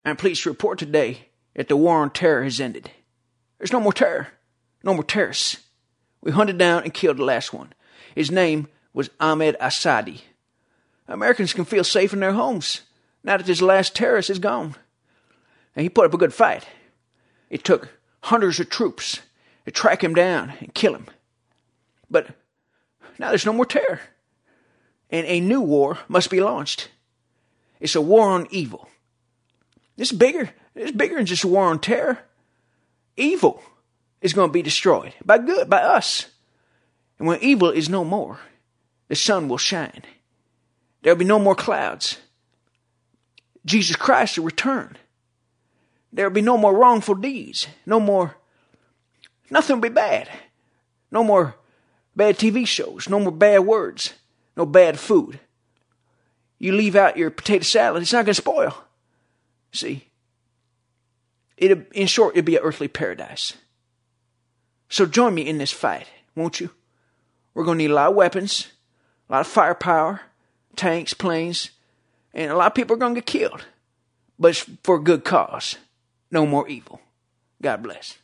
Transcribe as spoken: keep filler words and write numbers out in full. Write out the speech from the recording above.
I'm pleased to report today that the war on terror has ended. There's no more terror. No more terrorists. We hunted down and killed the last one. His name was Ahmed Assadi. Americans can feel safe in their homes now that this last terrorist is gone. And he put up a good fight. It took hundreds of troops to track him down and kill him. But now there's no more terror. And a new war must be launched. It's a war on evil. It's bigger. It's bigger than just a war on terror. Evil is going to be destroyed by good, by us. And when evil is no more, the sun will shine. There will be no more clouds. Jesus Christ will return. There will be no more wrongful deeds. No more, nothing will be bad. No more bad T V shows. No more bad words. No bad food. You leave out your potato salad, it's not going to spoil. See, it in short, it'll be an earthly paradise. So join me in this fight, won't you? We're going to need a lot of weapons, a lot of firepower, tanks, planes, and a lot of people are going to get killed. But it's for a good cause. No more evil. God bless.